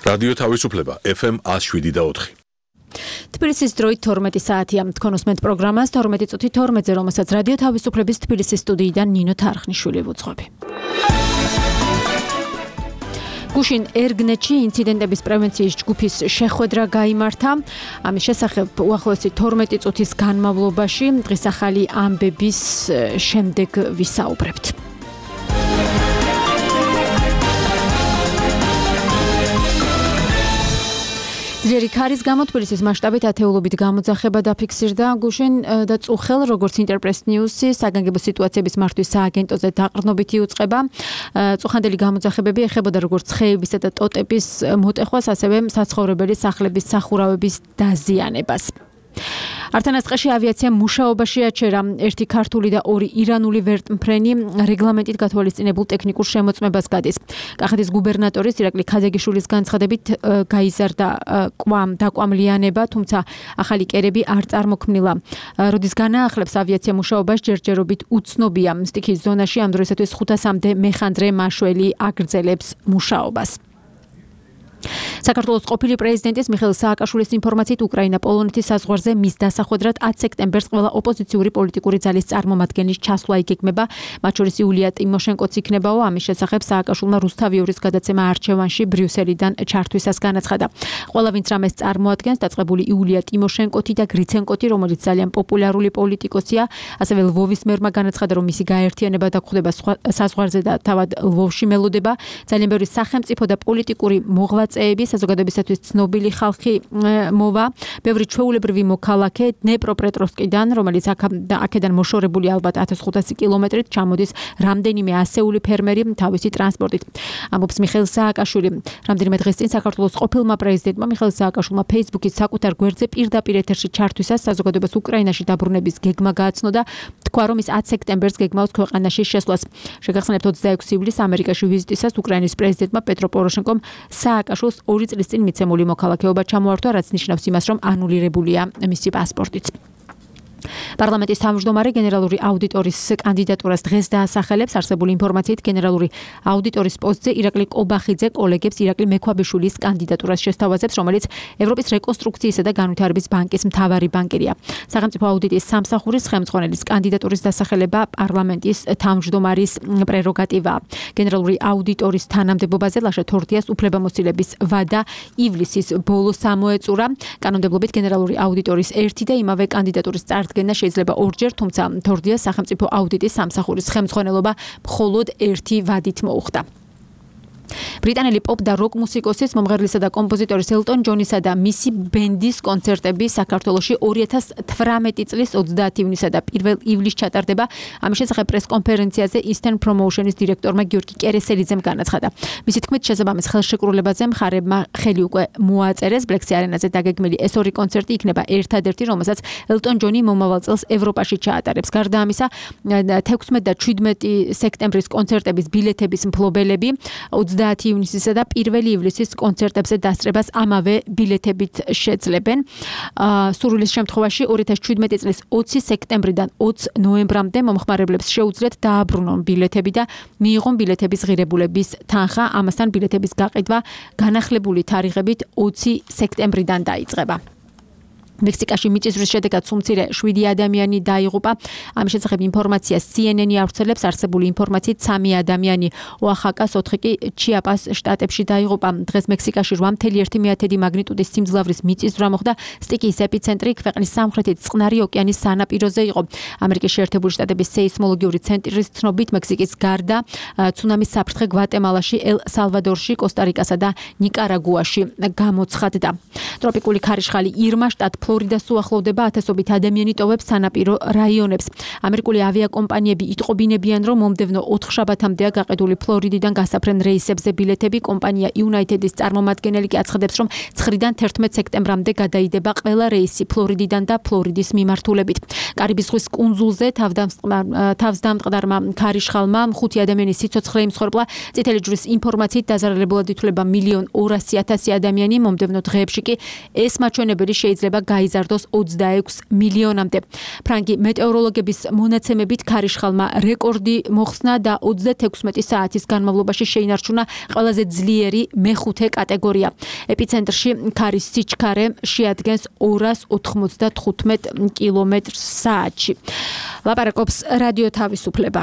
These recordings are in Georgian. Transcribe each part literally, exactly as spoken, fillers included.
რადიო თავისუფლება ეფ ემ one oh seven და four. თბილისის დროით თორმეტი საათია. თქვენ უსმენთ პროგრამას თორმეტი წუთი თორმეტზე, რომელსაც რადიო თავისუფლების თბილისის სტუდიიდან ნინო თარხნიშვილი ვუძღვები. გუშინ ერგნეთში ინციდენტების პრევენციის ჯგუფის შეხვედრა გაიმართა. ამის შესახებ უახლოესი თორმეტი წუთის განმავლობაში დღის ახალი ამბების შემდეგ ვისაუბრებთ. ძლიერი ქარის გამო თბილისის მასშტაბით ათეულობით გამოძახება დაფიქსირდა გუშინ და წუხელ, როგორც ინტერპრეს ნიუსი, საგანგებო სიტუაციების მართვის სააგენტოზე დაყრდნობით იუწყება. წუხანდელი გამოძახებები ეხებოდა როგორც ხეებისა და ტოტების მოტეხვას, ასევე საცხოვრებელი სახლების სახურავების დაზიანებას. ართანასწყეში ავიაციამ მუშაობაში აჩერა ერთი ქართული და ორი ირანული ვერტმფრენი რეგლამენტით გათვალისწინებულ ტექნიკურ შემოწმებას გადის. კახეთის გუბერნატორის ირაკლი ქაძეგიშვილის განცხადებით გაიზარდა დაკვამლიანება, თუმცა ახალი კერები არ წარმოქმნილა. როდის განაახლებს ავიაცია მუშაობას, ჯერჯერობით უცნობია. სტიქის ზონაში ამ დროისათვის ხუთასამდე მეხანძრე მაშველი აგრძელებს მუშაობას. საქართველოს ყოფილი პრეზიდენტის მიხეილ სააკაშვილის ინფორმაციით უკრაინა პოლონეთის საზღვარზე მის დასახვედრად ათი სექტემბერს ყველა ოპოზიციური პოლიტიკური ძალის წარმომადგენლის ჩასვლა იგეგმება, მათ შორის იულია ტიმოშენკოც იქნებაო. ამის შესახებ სააკაშვილმა რუსთავიორის გადაცემა არჩევანში ბრიუსელიდან ჩართვისას განაცხადა. ყველა ვინც რამეს წარმოადგენს, დაწყებული იულია ტიმოშენკოთი და გრიცენკოთი, რომელიც ძალიან პოპულარული პოლიტიკოსია, ასევე ლვოვის მერმა განაცხადა, რომ მისი გაერთიანება და გვხვდება საზღვარზე და თავად ლვოვში მელოდება. ძალიან ბევრი სახელმწიფო და პოლიტიკური მოღვაწეები საზოგადოებისათვის ცნობილი ხალხი მოვა. ბევრი ჩვეულებრივი მოქალაქე დნეპროპეტროვსკიდან, რომელიც აქედან მოშორებული ალბათ ათას ხუთასი კილომეტრით ჩამოდის რამდენიმე ასეული ფერმერი თავისი ტრანსპორტით. ამბობს მიხეილ სააკაშვილი. რამდენიმე დღეს წინ საქართველოს ყოფილმა პრეზიდენტმა მიხეილ სააკაშვილმა ფეისბუქის საკუთარ გვერდზე პირდაპირ ეთერში ჩართვისას საზოგადოებას უკრაინაში დაბრუნების გეგმა გააცნო და თქვა, რომ ის ათი სექტემბერს გეგმავს ქვეყანაში შესვლას. შეგახსენებთ ოცდაექვსი ივლისს ამერიკაში ვიზიტისას უკრაინის პრეზიდენტმა პეტრო პოროშენკომ სააკაშვილს ორი წლის წინ მიცემული მოქალაქეობა ჩამოართვა, რაც ნიშნავს იმას, რომ ანულირებულია მისი პასპორტიც. პარლამენტის თავმჯდომარე გენერალური აუდიტორის კანდიდატურას დღეს დაასახელებს. არსებული ინფორმაციით გენერალური აუდიტორის პოსტზე ირაკლი კობახიძე კოლეგებს ირაკლი მექვაბიშვილის კანდიდატურას შესთავაზებს, რომელიც ევროპის რეკონსტრუქციისა და განვითარების ბანკის მთავარი ბანკირია. სახელმწიფო აუდიტის სამსახურის ხელმძღვანელის კანდიდატურის დასახელება პარლამენტის თავმჯდომარის პრეროგატივაა. გენერალური აუდიტორის თანამდებობაზე ლაშა თორდიას უფლებამოსილების ვადა ივლისის ბოლოს ამოეწურა. კანონმდებლობით გენერალური აუდიტორის ერთი და იმავე კანდიდატურის წარდგენა შეიძლება ორჯერ, თუმცა თორდიას სახელმწიფო აუდიტის სამსახურის ხელმძღვანელობა მხოლოდ ერთი ვადით მოუხდა. ბრიტანელი პოპ და როკ მუსიკოსის, მომღერლისა და კომპოზიტორის ელტონ ჯონისა და მისი ბენდის კონცერტები საქართველოში ორი ათას თვრამეტი წლის ოცდაათი ივნისსა და პირველ ივლისს ჩატარდება. ამის შესახებ პრეს-კონფერენციაზე Eastern Promotion-ის დირექტორმა გიორგი კერესელიძემ განაცხადა. მისი თქმით, შესაბამის ხელშეკრულებაზე მხარებმა ხელი უკვე მოაწერეს. Black Sea Arena-ზე დაგეგმილი ეს ორი კონცერტი იქნება ერთადერთი, რომელსაც ელტონ ჯონი მომავალ წელს ევროპაში ჩაატარებს. გარდა ამისა, თექვსმეტი და შვიდმეტი სექტემბრის კონცერტების ბილეთების მფლობელები ოცდაათი ივნისისა და პირველი ივლისის კონცერტებზე დასწრებას ამავე ბილეთებით შეძლებენ. სურვილის შემთხვევაში ორი ათას შვიდმეტი წლის ოცი სექტემბრიდან ოცი ნოემბრამდე მომხმარებლებს შეუძლიათ დააბრუნონ ბილეთები და მიიღონ ბილეთების ღირებულების თანხა. ამასთან ბილეთების გაყიდვა განახლებული თარიღებით ოცი სექტემბრიდან დაიწყება. მექსიკაში მიწისძვრის შედეგად სულ მცირე შვიდი ადამიანი დაიღუპა. ამის შესახებ ინფორმაცია C N N-ი ავრცელებს. არსებული ინფორმაციით სამი ადამიანი ოახაკას, ოთხი კი ჩიაპას შტატებში დაიღუპა. დღეს მექსიკაში რვა ფاصლე ერთი მეათედი მაგნიტუდის სიმძლავრის მიწისძვრა მოხდა. სტიკის ეპიცენტრი ქვეყნის სამხრეთით წყნარი ოკეანის სანაპიროზე იყო. ამერიკის შეერთებული შტატების სეისმოლოგიური ცენტრის ცნობით, მექსიკის გარდა ცუნამის საფრთხე გვატემალაში, ელ სალვადორში, კოსტა-რიკასა და ნიკარაგუაში გამოცხადდა. ტროპიკული ქარიშხალი ირმა შტატ ფლორიდას უახლოვდება, ათასობით ადამიანი ტოვებს სანაპირო რაიონებს. ამერიკული ავიაკომპანიები იტყობინებიან, რომ მომდევნო ოთხ შაბათამდეა გაყიდული ფლორიდიდან გასაფრენ რეისებზე ბილეთები. კომპანია United-ის წარმომადგენელი კი აცხადებს, რომ ცხრიდან თერთმეტ სექტემბრამდე გადაიდება ყველა რეისი ფლორიდიდან და ფლორიდის მიმართულებით. კარიბის ზღვის კუნძულზე თავსდამტყდარმა ქარიშხალმა ხუთი ადამიანის სიცოცხლე იმსხვერპლა. წითელი ჯვრის ინფორმაციით დაზარალებულად ითვლება მილიონ ორასი ათასი ადამიანი. მომდევნო დღეებში კი ეს მაჩვენებელი შეიძლება გაიზარდოს ოცდაექვს მილიონამდე. ფრანგი მეტეოროლოგების მონაცემებით ქარიშხალმა რეკორდი მოხსნა და ოცდათექვსმეტი საათის განმავლობაში შეინარჩუნა ყველაზე ძლიერი მეხუთე კატეგორია. ეპიცენტრში ქარის სიჩქარე შეადგენს ორას ოთხმოცდათხუთმეტ კილომეტრს საათში. ლაპარაკობს რადიო თავისუფლება.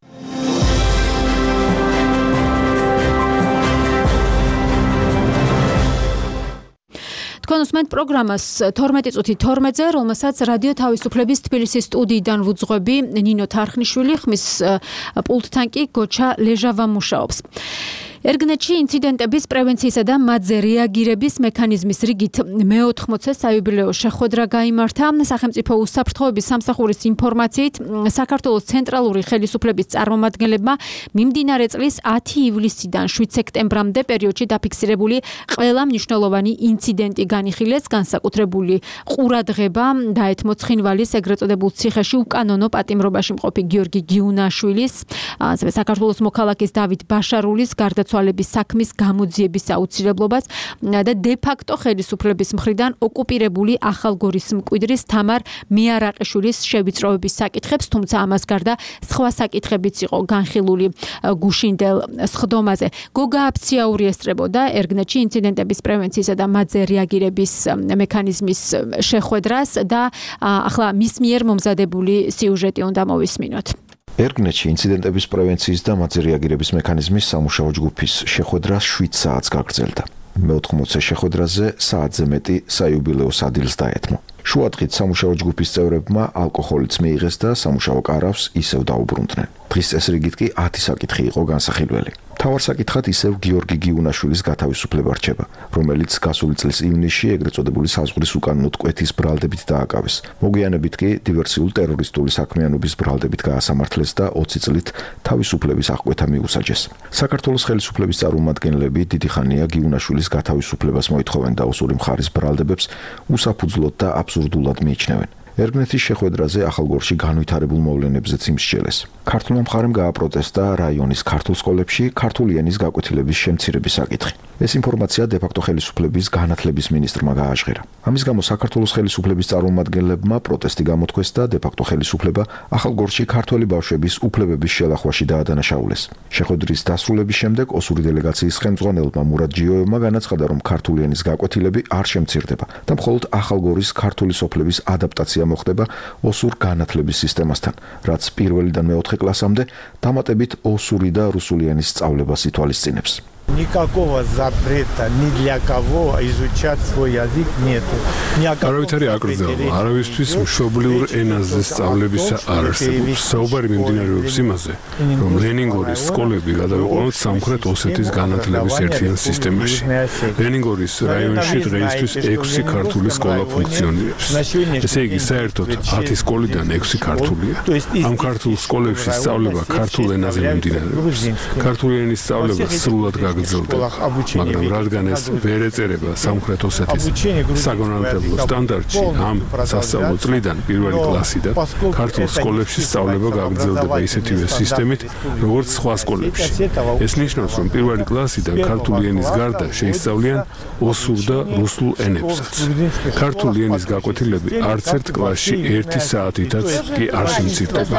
თქვენ უსმენთ პროგრამას თორმეტი წუთი თორმეტზე, რომელსაც რადიო თავისუფლების თბილისის სტუდიიდან ვუძღვები ნინო თარხნიშვილი, ხმის პულტთან კი გოჩა ლეჟავა მუშაობს. ერგნეთში ინციდენტების პრევენციისა და მათზე რეაგირების მექანიზმის რიგით მეოთხმოცე საიუბილეო შეხვედრა გაიმართა. სახელმწიფო უსაფრთხოების სამსახურის ინფორმაციით, საქართველოს ცენტრალური ხელისუფლების წარმომადგენლებმა მიმდინარე წლის ათი ივლისიდან შვიდ სექტემბრამდე პერიოდში დაფიქსირებული ყველა მნიშვნელოვანი ინციდენტი განიხილეს, განსაკუთრებული ყურადღება დაეთმო ცხინვალის ეგრეთ წოდებულ ციხეში უკანონო პატიმრობაში მყოფი გიორგი გიუნაშვილის, ასევე საქართველოს მოქალაქის დავით ბაშარულის გარდაცვალების საქმის გამოძიების აუცილებლობას და დე-ფაქტო ხელისუფლების მხრიდან ოკუპირებული ახალგორის მკვიდრის თამარ მიარაყიშვილის შევიწროების საკითხებს, თუმცა ამას გარდა სხვა საკითხებიც იყო განხილული გუშინდელ სხდომაზე. გოგა აფციაური ესწრებოდა ერგნეთში ინციდენტების პრევენციისა და მათზე რეაგირების მექანიზმის შეხვედრას და ახლა მის მიერ მომზადებული სიუჟეტი უნდა მოვისმინოთ. ერგნეთში ინციდენტების პრევენციის და მათზე რეაგირების მექანიზმის სამუშაო ჯგუფის შეხვედრა შვიდ საათს გაგრძელდა. მეოთხმოცე შეხვედრაზე საათზე მეტი საიუბილეო სადილს დაეთმო. შუადღით სამუშაო ჯგუფის წევრებმა ალკოჰოლიც მიიღეს და სამუშაო კარავს ისევ დაუბრუნდნენ. დღის წესრიგით კი ათი საკითხი იყო განსახილველი. მთავარ საკითხად ისევ გიორგი გიუნაშვილის გათავისუფლება რჩება, რომელიც გასული წლის ივნისში ეგრეთ წოდებული საზღვრის უკანონოდ კვეთის ბრალდებით დააკავეს. მოგვიანებით კი დივერსიულ ტერორისტული საქმიანობის ბრალდებით გაასამართლეს და ოცი წლით თავისუფლების აღკვეთა მიუსაჯეს. საქართველოს ხელისუფლების წარმომადგენლები დიდი ხანია გიუნაშვილის გათავისუფლებას მოითხოვენ და ოსური მხარის ბრალდებებს უსაფუძვლოდ და აბსურდულად მიიჩნევენ. ერგნეთის შეხვედრაზე ახალგორში განვითარებულ მოვლენებზეც იმსჯელეს. ქართულმა მხარემ გააპროტესტა რაიონის ქართულ სკოლებში ქართული ენის გაკვეთილების შემცირების საკითხი. ეს ინფორმაცია დე-ფაქტო ხელისუფლების განათლების მინისტრმა გააჟღერა. ამის გამო საქართველოს ხელისუფლების წარმომადგენლებმა პროტესტი გამოთქვეს და დე-ფაქტო ხელისუფლება ახალგორში ქართველი ბავშვების უფლებების შელახვაში დაადანაშაულეს. შეხვედრის დასრულების შემდეგ ოსური დელეგაციის ხელმძღვანელმა მურად ჯიოევმა განაცხადა, რომ ქართული ენის გაკვეთილები არ შემცირდება და მხოლოდ ახალგორის ქართული სოფლების ადაპტაცია მოხდება ოსურ განათლების სისტემასთან, რაც პირველიდან მეოთხე კლასამდე დამატებით ოსური და რუსული ენის სწავლებას ითვალისწინებს. Никакого запрета ни для кого изучать свой язык нету. არავითარი აკრძალვა, არავისთვის მშობლიურ ენაზე სწავლებისა არ არსებობს. საუბარი მიმდინარეობს იმაზე, რომ ლენინგორის სკოლები გადავიყვანოთ სამხრეთ ოსეთის განათლების ერთიან სისტემაში. ლენინგორის რაიონში დღეისთვის ექვსი ქართული სკოლა ფუნქციონირებს. ესე იგი, საერთოდ ათი სკოლიდან ექვსი ქართულია. ამ ქართულ სკოლებში სწავლება ქართულ ენაზე მიმდინარეობს. ქართული ენის სწავლება სრულად გაგრძელდება, მაგრამ რადგან ეს ვერ ეწერება სამხრეთ ოსეთის საგანმანათლებლო სტანდარტში, ამ სასწავლო წლიდან პირველი კლასიდან ქართულ სკოლებში სწავლება გაგრძელდება ისეთივე სისტემით, როგორც სხვა სკოლებში. ეს ნიშნავს, რომ პირველი კლასიდან ქართული ენის გარდა შეისწავლიან ოსურ და რუსულ ენებსაც. ქართული ენის გაკვეთილები არც ერთ კლასში ერთი საათითაც კი არ შემცირდება.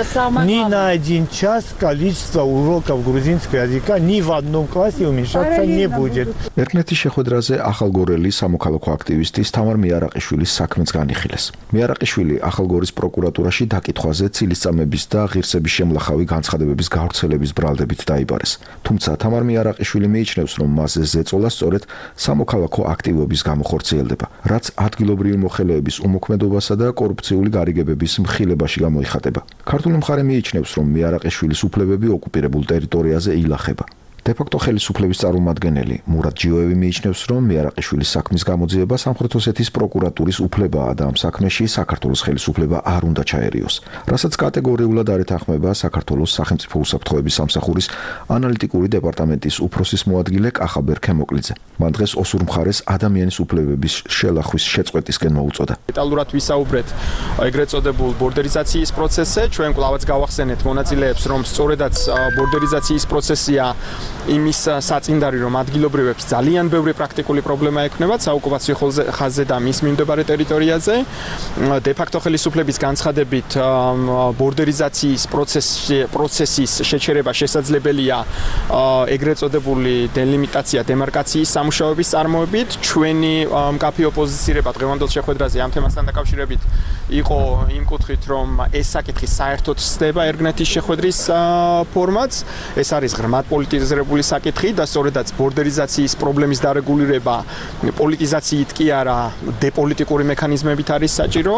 Ни на один час количество уроков грузинского языка ни в одном классе уменьшаться не будет. ერგნეთის შეხვედრაზე ახალგორელი სამოქალაქო აქტივისტის თამარ მიარაყიშვილის საქმეც განიხილეს. მიარაყიშვილი ახალგორის პროკურატურაში დაკითხვაზე ცილისწამების და ღირსების შემლახავი განცხადებების გავრცელების ბრალდებით დაიბარეს. თუმცა თამარ მიარაყიშვილი მიიჩნევს, რომ მასზე ზეწოლა სწორედ სამოქალაქო აქტივობის გამო ხორციელდება, რაც ადგილობრივი მოხელეების უმოქმედობასა და კორუფციული გარიგებების მხილებაში გამოიხატება. ქართული მხარე მიიჩნევს, რომ მიარაყიშვილის უფლებები ოკუპირებულ ტერიტორიაზე ილახება. დე-ფაქტო ხელისუფლების წარმომადგენელი მურად ჯიოევი მიიჩნევს, რომ მიარაყიშვილის საქმის გამოძიება სამხრეთ ოსეთის პროკურატურის უფლებაა და ამ საქმეში საქართველოს ხელისუფლება არ უნდა ჩაერიოს, რასაც კატეგორიულად არ ეთანხმება საქართველოს სახელმწიფო უსაფრთხოების სამსახურის ანალიტიკური დეპარტამენტის უფროსის მოადგილე კახაბერ ქემოკლიძე. მან დღეს ოსურ მხარეს ადამიანის უფლებების შელახვის შეწყვეტისკენ მოუწოდა. დეტალურად ვისაუბრეთ ეგრეთ წოდებულ ბორდერიზაციის პროცესზე. ჩვენ კვლავაც გავახსენეთ მონაწილეებს, რომ სწორედაც ბორდერიზაციის პროცესია იმის საწინდარი, რომ ადგილობრივებს ძალიან ბევრი პრაქტიკული პრობლემა ექნებათ საოკუპაციო ხაზზე და მის მიმდებარე ტერიტორიაზე. De facto ხელისუფლების განცხადებით ბორდერიზაციის პროცესი პროცესის შეჩერება შესაძლებელია ეგრეთ წოდებული დელიმიტაცია დემარკაციის სამუშაოების წარმოებით. ჩვენი მკაფიო ოპოზიცირება დღევანდელ შეხვედრაზე ამ თემასთან დაკავშირებით იყო იმ კუთხით, რომ ეს საკითხი საერთოდ ცდება ერგნეთის შეხვედრის ფორმატს. ეს არის ღრმად პოლიტიზირებული საკითხი და სწორედაც ბორდერიზაციის პრობლემის დარეგულირება პოლიტიზაციით კი არა, დეპოლიტიკური მექანიზმებით არის საჭირო.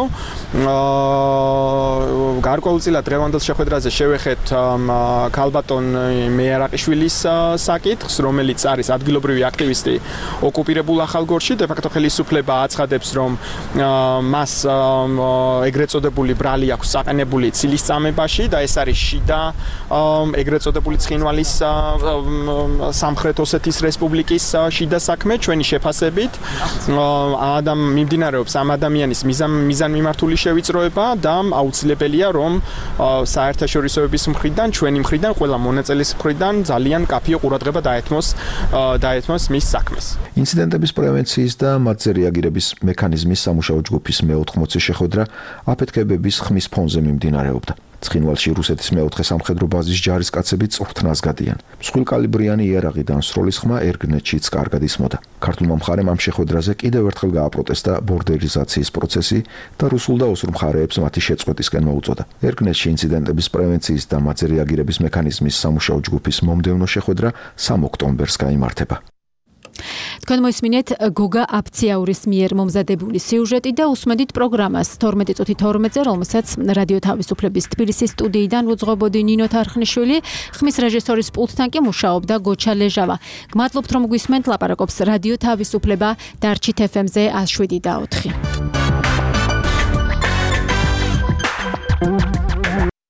გარკვეულწილად დღევანდელ შეხვედრაზე შევეხეთ ქალბატონ მეარაყიშვილის საკითხს, რომელიც არის ადგილობრივი აქტივისტი ოკუპირებულ ახალგორში. De facto ხელისუფლება აცხადებს, რომ მას ეგრეთ წოდებული ბრალი აქვს საყენებული ცილის წამებაში და ეს არის შიდა ეგრეთ წოდებული ცხინვალის სამხრეთ ოსეთის რესპუბლიკის შიდა საქმე. ჩვენი შეფასებით ადამ მიმდინარეობს ამ ადამიანის მიზან მიმართული შევიწროება და აუცილებელია, რომ საერთაშორისოების მხრიდან, ჩვენი მხრიდან, ყველა მონაწილის მხრიდან ძალიან კაფეო ყურადღება დაეთმოს დაეთმოს მის საქმეს. ინციდენტების პრევენციის და მათზე რეაგირების მექანიზმის სამუშაო ჯგუფის მეოთხმოცე შეხვედრა აფეთქებების ხმის ფონზე მიმდინარეობდა. ცხინვალში რუსეთის მეოთხე სამხედრო ბაზის ჯარისკაცები წვრთნას გადიან. მსხვილკალიბრიანი იარაღი და სროლის ხმა ერგნეთშიც კარგად ისმოდა. ქართულმა მხარემ ამ შეხვედრაზე კიდევ ერთხელ გააპროტესტა ბორდერიზაციის პროცესი და რუსულ და ოსურ მხარეებს მათი შეწყვეტისკენ მოუწოდა. ერგნეთში ინციდენტების პრევენციის და მათზე რეაგირების მექანიზმის სამუშაო ჯგუფის მომდევნო შეხვედრა სამი ოქტომბერს გაიმართება. თქვენ მოისმინეთ გოგა აფციაურის მიერ მომზადებული სიუჟეტი და უსმედით პროგრამას თორმეტი წუთი თორმეტზე, რომელსაც რადიო თავისუფლების თბილისის სტუდიიდან უძღვებოდი ნინო თარხნიშვილი, ხმის რეჟისორის პულტთან კი მუშაობდა გოჩა ლეჟავა. გმადლობთ, რომ გვისმენთ, ლაპარაკობს რადიო თავისუფლება დარჩით ეფ ემ-ზე ათს შვიდი და ოთხი.